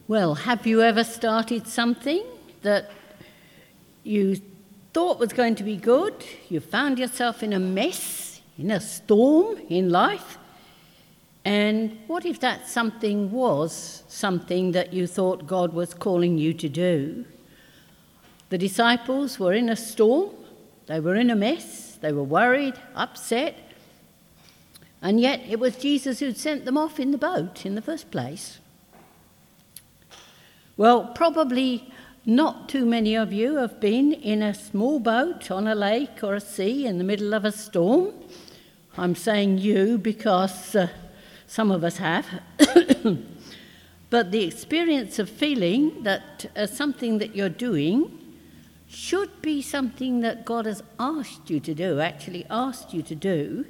Well, have you ever started something that you thought was going to be good? You found yourself in a mess, in a storm in life. And what if that something was something that you thought God was calling you to do? The disciples were in a storm. They were in a mess. They were worried, upset. And yet it was Jesus who'd sent them off in the boat in the first place. Well, probably not too many of you have been in a small boat on a lake or a sea in the middle of a storm. I'm saying you because some of us have. But the experience of feeling that something that you're doing should be something that God has asked you to do, actually asked you to do,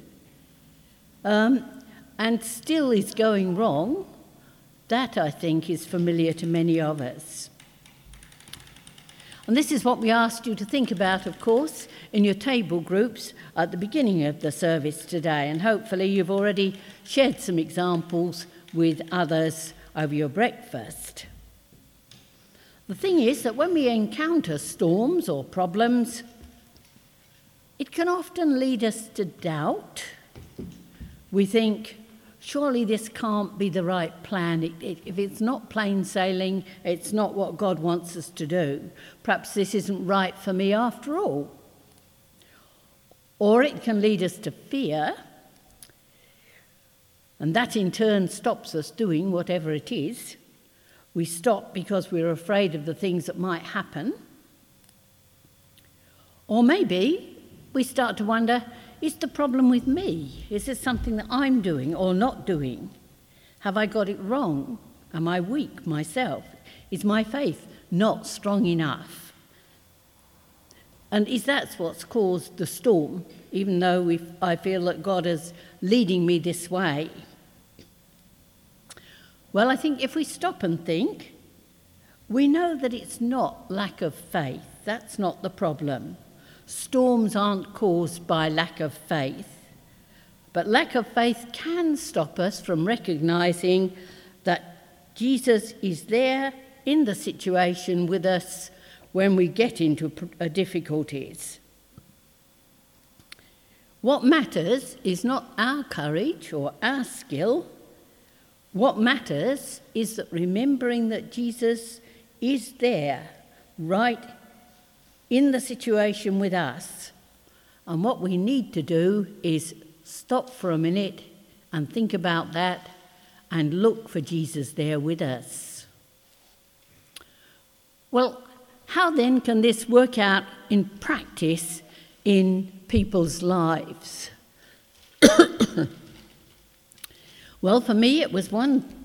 and still is going wrong, that, I think, is familiar to many of us. And this is what we asked you to think about, of course, in your table groups at the beginning of the service today. And hopefully you've already shared some examples with others over your breakfast. The thing is that when we encounter storms or problems, it can often lead us to doubt. We think, surely this can't be the right plan. If it's not plain sailing, it's not what God wants us to do. Perhaps this isn't right for me after all. Or it can lead us to fear, and that in turn stops us doing whatever it is. We stop because we're afraid of the things that might happen. Or maybe we start to wonder, is the problem with me? Is this something that I'm doing or not doing? Have I got it wrong? Am I weak myself? Is my faith not strong enough? And is that what's caused the storm, even though I feel that God is leading me this way? Well, I think if we stop and think, we know that it's not lack of faith. That's not the problem. Storms aren't caused by lack of faith, but lack of faith can stop us from recognising that Jesus is there in the situation with us when we get into difficulties. What matters is not our courage or our skill. What matters is that remembering that Jesus is there, right in the situation with us. And what we need to do is stop for a minute and think about that and look for Jesus there with us. Well, how then can this work out in practice in people's lives? Well, for me, it was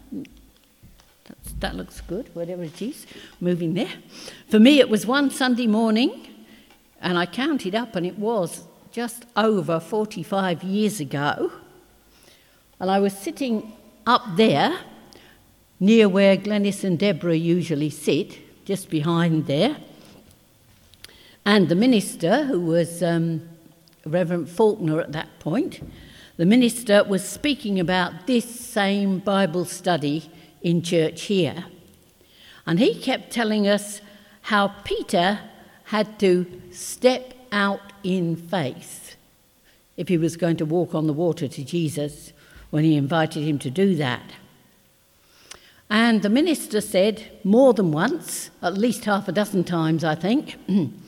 that looks good, whatever it is, moving there. For me, it was one Sunday morning, and I counted up, and it was just over 45 years ago. And I was sitting up there, near where Glenys and Deborah usually sit, just behind there. And the minister, who was Reverend Faulkner at that point, the minister was speaking about this same Bible study in church here. And he kept telling us how Peter had to step out in faith if he was going to walk on the water to Jesus when he invited him to do that. And the minister said more than once, at least half a dozen times, I think,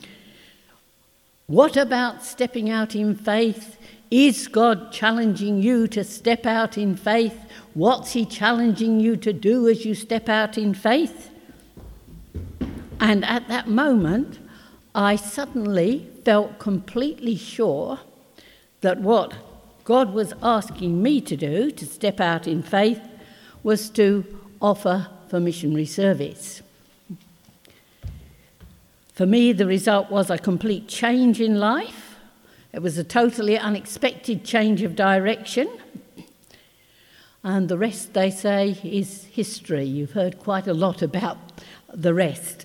what about stepping out in faith? Is God challenging you to step out in faith? What's he challenging you to do as you step out in faith? And at that moment, I suddenly felt completely sure that what God was asking me to do, to step out in faith, was to offer for missionary service. For me, the result was a complete change in life. It was a totally unexpected change of direction. And the rest, they say, is history. You've heard quite a lot about the rest.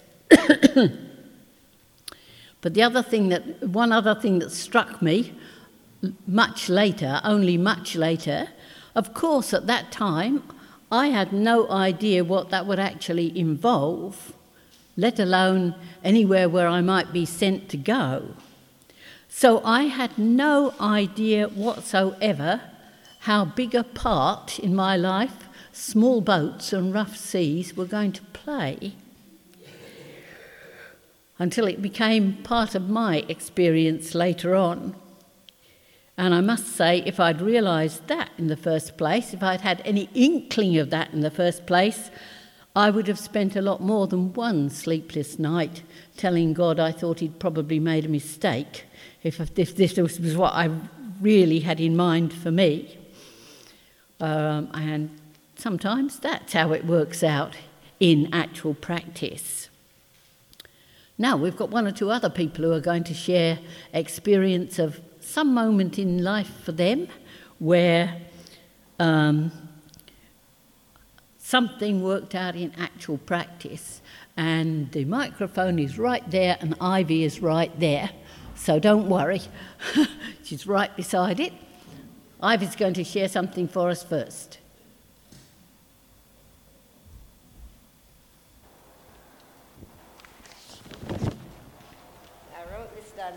But one other thing that struck me much later, only much later, of course, at that time, I had no idea what that would actually involve, let alone anywhere where I might be sent to go. So I had no idea whatsoever how big a part in my life small boats and rough seas were going to play, until it became part of my experience later on. And I must say, if I'd realised that in the first place, if I'd had any inkling of that in the first place, I would have spent a lot more than one sleepless night telling God I thought he'd probably made a mistake if this was what I really had in mind for me. And sometimes that's how it works out in actual practice. Now, we've got one or two other people who are going to share experience of some moment in life for them where something worked out in actual practice. And the microphone is right there and Ivy is right there. So don't worry, she's right beside it. Ivy's going to share something for us first. I wrote this down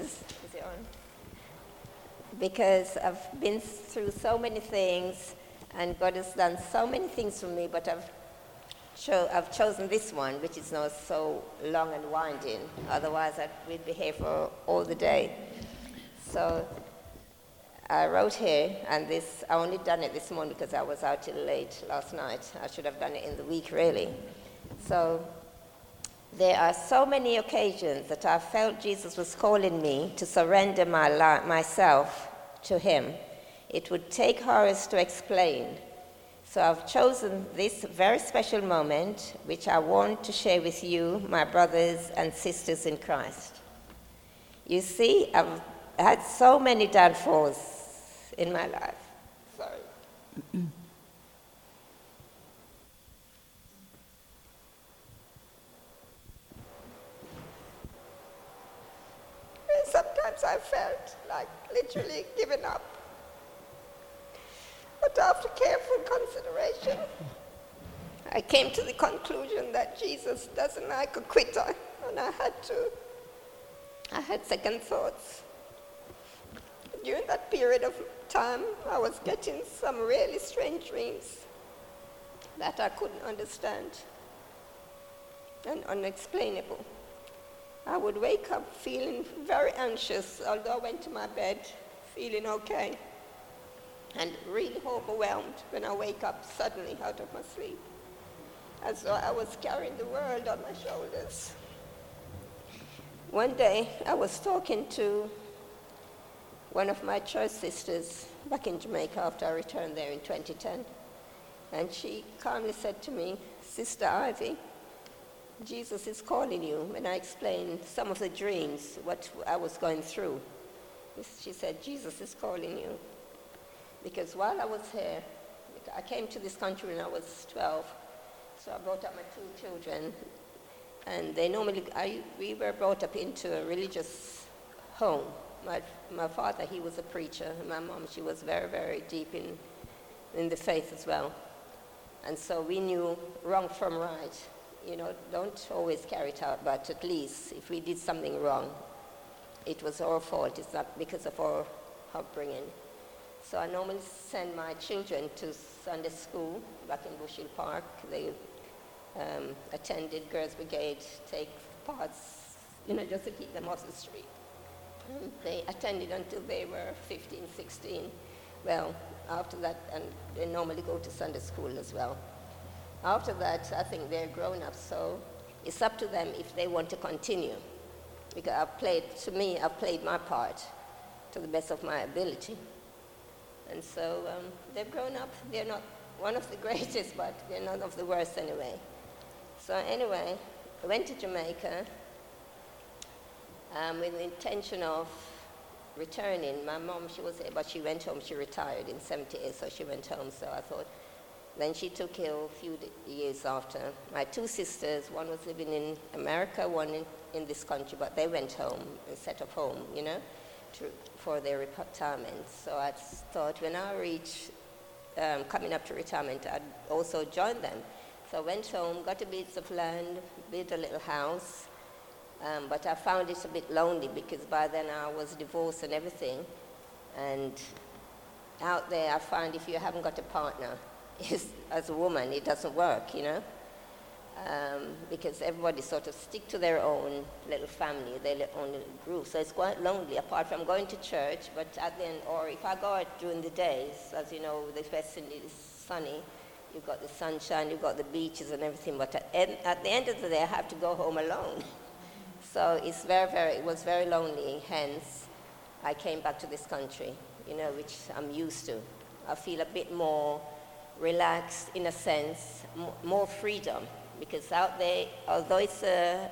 because I've been through so many things and God has done so many things for me, but I've chosen this one, which is not so long and winding. Otherwise, we'd be here for all the day. So I wrote here, and I only done it this morning because I was out till late last night. I should have done it in the week, really. So there are so many occasions that I felt Jesus was calling me to surrender myself to him. It would take hours to explain. So I've chosen this very special moment, which I want to share with you, my brothers and sisters in Christ. You see, I've had so many downfalls in my life. Sorry. Sometimes I felt like literally giving up. But after careful consideration, I came to the conclusion that Jesus doesn't like a quitter, and I had second thoughts. During that period of time, I was getting some really strange dreams that I couldn't understand and unexplainable. I would wake up feeling very anxious, although I went to my bed feeling okay, and really overwhelmed when I wake up suddenly out of my sleep, as though I was carrying the world on my shoulders. One day, I was talking to one of my church sisters back in Jamaica after I returned there in 2010, and she calmly said to me, "Sister Ivy, Jesus is calling you." When I explained some of the dreams, what I was going through, she said, "Jesus is calling you." Because while I was here, I came to this country when I was 12, so I brought up my two children, and we were brought up into a religious home. My father, he was a preacher, and my mom, she was very, very deep in the faith as well. And so we knew wrong from right. You know, don't always carry it out, but at least if we did something wrong, it was our fault. It's not because of our upbringing. So I normally send my children to Sunday school back in Bush Hill Park. They attended Girls Brigade, take parts, just to keep them off the street. They attended until they were 15, 16. Well, after that, and they normally go to Sunday school as well. After that, I think they're grown up, so it's up to them if they want to continue. Because I've played my part to the best of my ability. And so they've grown up. They're not one of the greatest, but they're none of the worst anyway. So anyway, I went to Jamaica with the intention of returning. My mom, she was here, but she went home. She retired in 78, so she went home. So I thought, then she took ill a few years after. My two sisters, one was living in America, one in this country, but they went home and set up home, for their retirement. So I thought when I reach coming up to retirement, I'd also joined them. So I went home, got a bit of land, built a little house, but I found it a bit lonely because by then I was divorced and everything. And out there, I find if you haven't got a partner, as a woman, it doesn't work, you know, because everybody sort of stick to their own little family, their own little group. So it's quite lonely, apart from going to church, but at the end, or if I go out during the days, as you know, the West Indies is sunny, you've got the sunshine, you've got the beaches and everything, but at the end of the day, I have to go home alone. So it's it was very lonely, hence I came back to this country, you know, which I'm used to. I feel a bit more relaxed in a sense, more freedom, because out there, although it's a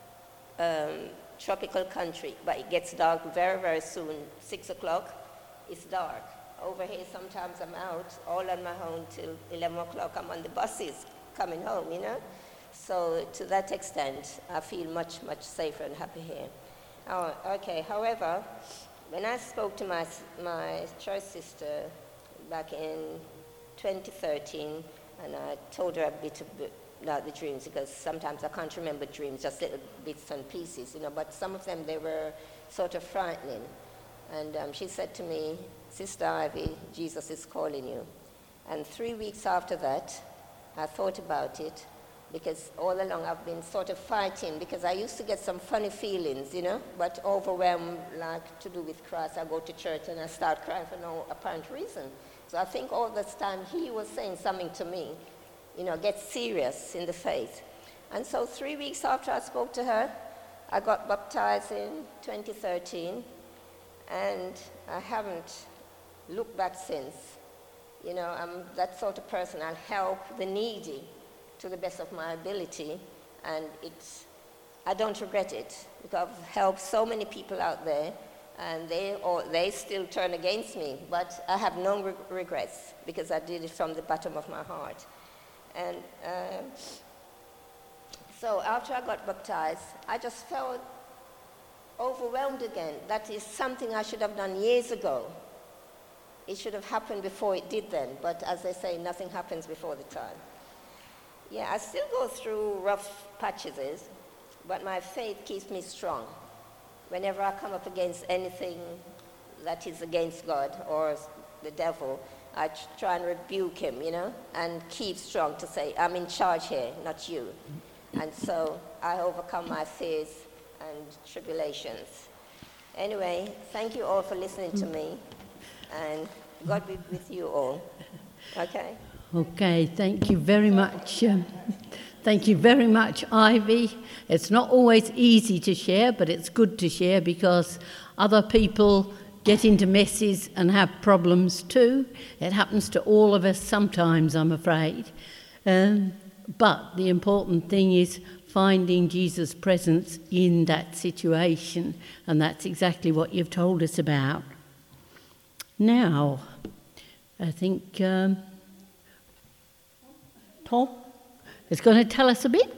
tropical country, but it gets dark very, very soon. 6 o'clock, it's dark. Over here, sometimes I'm out all on my own till 11 o'clock. I'm on the buses coming home, you know. So to that extent, I feel much, much safer and happy here. Oh, okay, however, when I spoke to my church sister back in 2013, and I told her a bit about the dreams, because sometimes I can't remember dreams, just little bits and pieces, you know, but some of them, they were sort of frightening. And she said to me, "Sister Ivy, Jesus is calling you." And 3 weeks after that, I thought about it, because all along I've been sort of fighting, because I used to get some funny feelings, you know, but overwhelmed, like to do with Christ. I go to church and I start crying for no apparent reason. So I think all this time he was saying something to me, you know, get serious in the faith. And so 3 weeks after I spoke to her, I got baptized in 2013, and I haven't looked back since. You know, I'm that sort of person. I'll help the needy to the best of my ability, and I don't regret it, because I've helped so many people out there, and they still turn against me, but I have no regrets, because I did it from the bottom of my heart. And so after I got baptized, I just felt overwhelmed again. That is something I should have done years ago. It should have happened before it did then, but as they say, nothing happens before the time. Yeah, I still go through rough patches, but my faith keeps me strong. Whenever I come up against anything that is against God or the devil, I try and rebuke him, you know, and keep strong to say, I'm in charge here, not you. And so I overcome my fears and tribulations. Anyway, thank you all for listening to me, and God be with you all. Okay? Okay, thank you very much. Thank you very much, Ivy. It's not always easy to share, but it's good to share, because other people get into messes and have problems too. It happens to all of us sometimes, I'm afraid. But the important thing is finding Jesus' presence in that situation, and that's exactly what you've told us about. Now, I think Tom is going to tell us a bit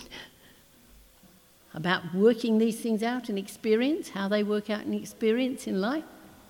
about working these things out in experience, how they work out in experience in life.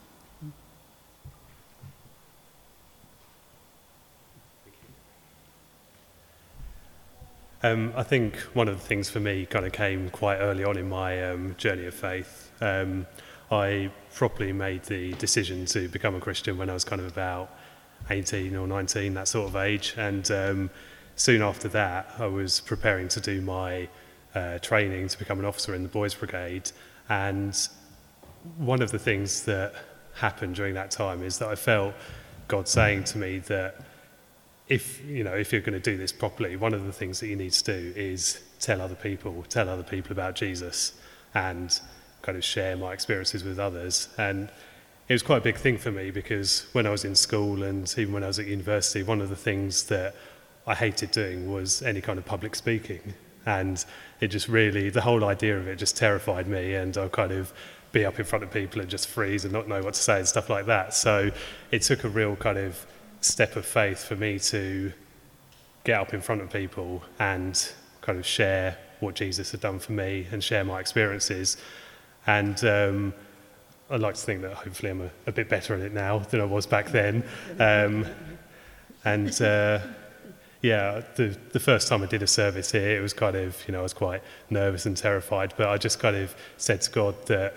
I think one of the things for me kind of came quite early on in my journey of faith. I properly made the decision to become a Christian when I was kind of about 18 or 19, that sort of age. And soon after that, I was preparing to do my training to become an officer in the Boys Brigade. And one of the things that happened during that time is that I felt God saying to me that if you're going to do this properly, one of the things that you need to do is tell other people about Jesus and kind of share my experiences with others. And it was quite a big thing for me, because when I was in school and even when I was at university, one of the things that I hated doing was any kind of public speaking. And it just really, the whole idea of it just terrified me, and I'd kind of be up in front of people and just freeze and not know what to say and stuff like that. So it took a real kind of step of faith for me to get up in front of people and kind of share what Jesus had done for me and share my experiences. And I'd like to think that hopefully I'm a bit better at it now than I was back then. And yeah, the first time I did a service here, it was kind of, I was quite nervous and terrified, but I just kind of said to God that,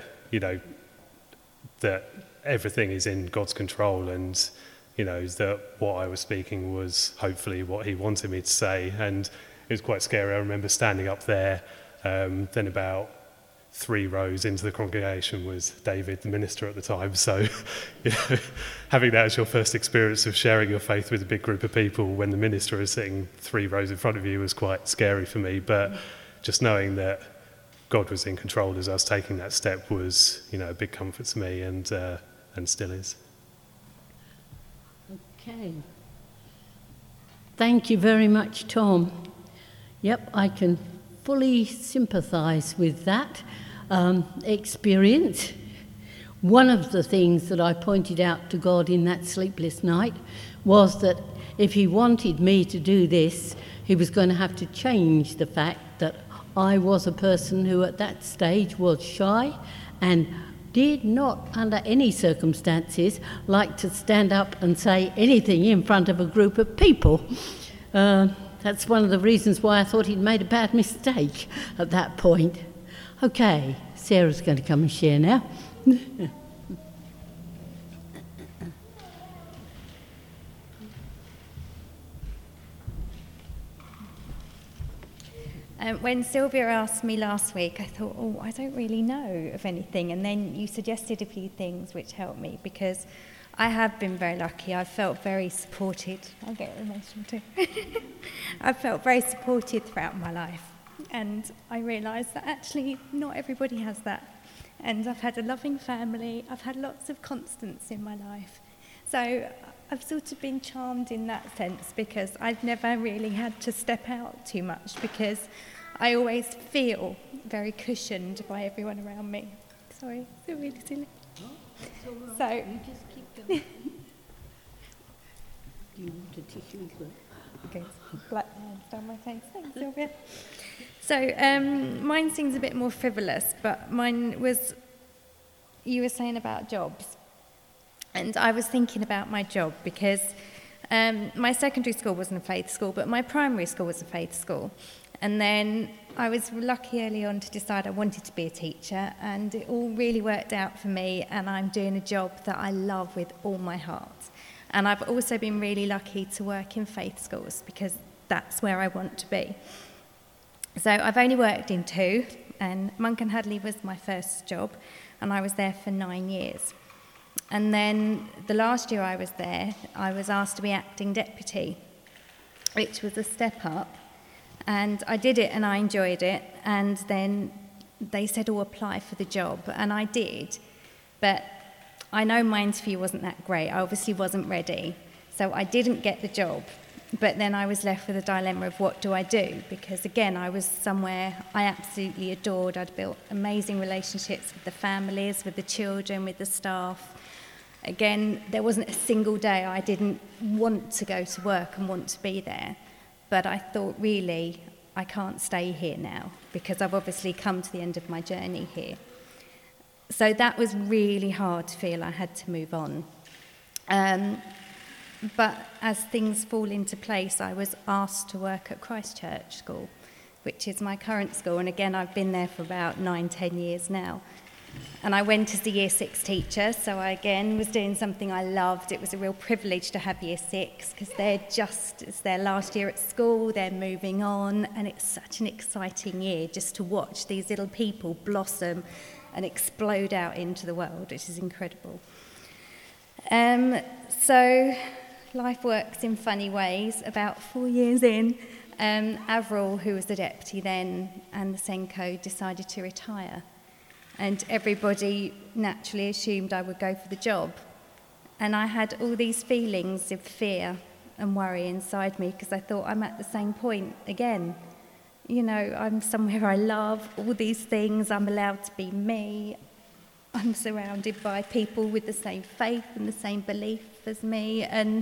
that everything is in God's control, and, that what I was speaking was hopefully what he wanted me to say. And it was quite scary. I remember standing up there, then about 3 rows into the congregation was David, the minister at the time. So, having that as your first experience of sharing your faith with a big group of people when the minister is sitting 3 rows in front of you was quite scary for me. But just knowing that God was in control as I was taking that step was, a big comfort to me, and still is. Okay. Thank you very much, Tom. Yep, I can fully sympathise with that experience. One of the things that I pointed out to God in that sleepless night was that if he wanted me to do this, he was going to have to change the fact that I was a person who at that stage was shy and did not, under any circumstances, like to stand up and say anything in front of a group of people. That's one of the reasons why I thought he'd made a bad mistake at that point. Okay, Sarah's going to come and share now. When Sylvia asked me last week, I thought, I don't really know of anything. And then you suggested a few things which helped me, because I have been very lucky. I've felt very supported. I'll get emotional too. I've felt very supported throughout my life. And I realised that actually not everybody has that. And I've had a loving family. I've had lots of constants in my life. So I've sort of been charmed in that sense, because I've never really had to step out too much, because I always feel very cushioned by everyone around me. Sorry, it's really silly. Oh, that's all right. So, you just keep going. Do you want a tissue as well? okay, black hands down my face. Thanks, Sylvia. So mine seems a bit more frivolous, but mine was, you were saying about jobs. And I was thinking about my job, because my secondary school wasn't a faith school, but my primary school was a faith school. And then I was lucky early on to decide I wanted to be a teacher, and it all really worked out for me, and I'm doing a job that I love with all my heart. And I've also been really lucky to work in faith schools, because that's where I want to be. So I've only worked in 2, and Monk and Hadley was my first job, and I was there for 9 years. And then the last year I was there, I was asked to be acting deputy, which was a step up. And I did it and I enjoyed it. And then they said, apply for the job. And I did. But I know my interview wasn't that great. I obviously wasn't ready. So I didn't get the job. But then I was left with a dilemma of what do I do? Because again, I was somewhere I absolutely adored. I'd built amazing relationships with the families, with the children, with the staff. Again, there wasn't a single day I didn't want to go to work and want to be there. But I thought, really, I can't stay here now, because I've obviously come to the end of my journey here. So that was really hard to feel I had to move on. But as things fall into place, I was asked to work at Christ Church School, which is my current school. And again, I've been there for about 9-10 years now. And I went as the Year 6 teacher, so I again was doing something I loved. It was a real privilege to have Year 6, because it's their last year at school, they're moving on, and it's such an exciting year just to watch these little people blossom and explode out into the world, which is incredible. So life works in funny ways. About 4 years in, Avril, who was the deputy then, and the Senko decided to retire. And everybody naturally assumed I would go for the job. And I had all these feelings of fear and worry inside me, because I thought, I'm at the same point again. I'm somewhere I love, all these things, I'm allowed to be me. I'm surrounded by people with the same faith and the same belief as me. And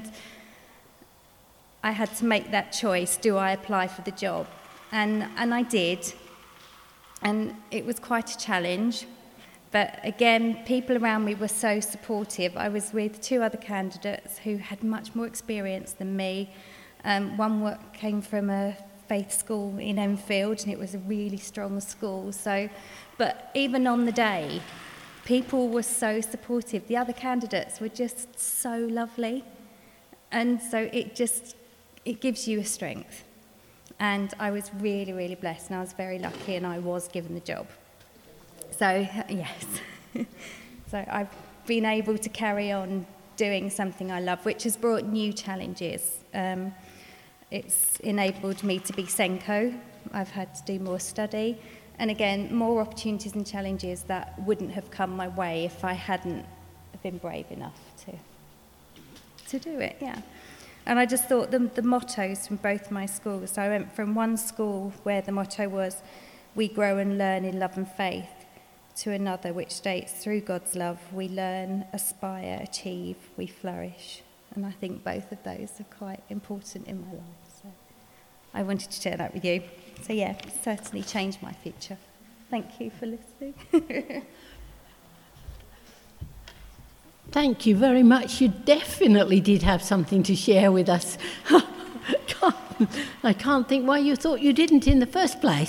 I had to make that choice, do I apply for the job? And I did. And it was quite a challenge, But again, people around me were so supportive. I was with 2 other candidates who had much more experience than me. One came from a faith school in Enfield, and it was a really strong school. But even on the day, people were so supportive. The other candidates were just so lovely. And so it gives you a strength. And I was really, really blessed, and I was very lucky, and I was given the job. So, yes. So I've been able to carry on doing something I love, which has brought new challenges. It's enabled me to be Senko. I've had to do more study. And again, more opportunities and challenges that wouldn't have come my way if I hadn't been brave enough to do it, yeah. And I just thought the mottos from both my schools. So I went from one school where the motto was, "We grow and learn in love and faith," to another which states, "Through God's love, we learn, aspire, achieve, we flourish." And I think both of those are quite important in my life. So I wanted to share that with you. So yeah, it's certainly changed my future. Thank you for listening. Thank you very much. You definitely did have something to share with us. I can't think why you thought you didn't in the first place.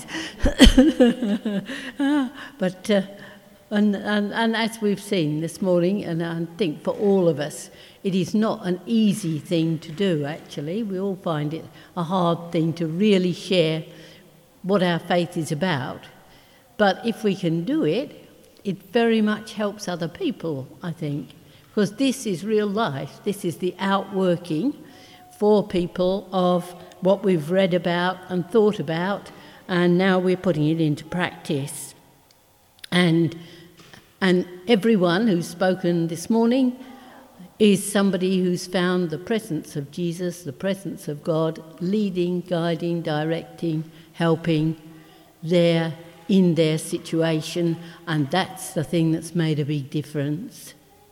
But as we've seen this morning, and I think for all of us, it is not an easy thing to do, actually. We all find it a hard thing to really share what our faith is about. But if we can do it, it very much helps other people, I think. Because this is real life. This is the outworking for people of what we've read about and thought about, and now we're putting it into practice. And everyone who's spoken this morning is somebody who's found the presence of Jesus, the presence of God, leading, guiding, directing, helping in their situation, and that's the thing that's made a big difference.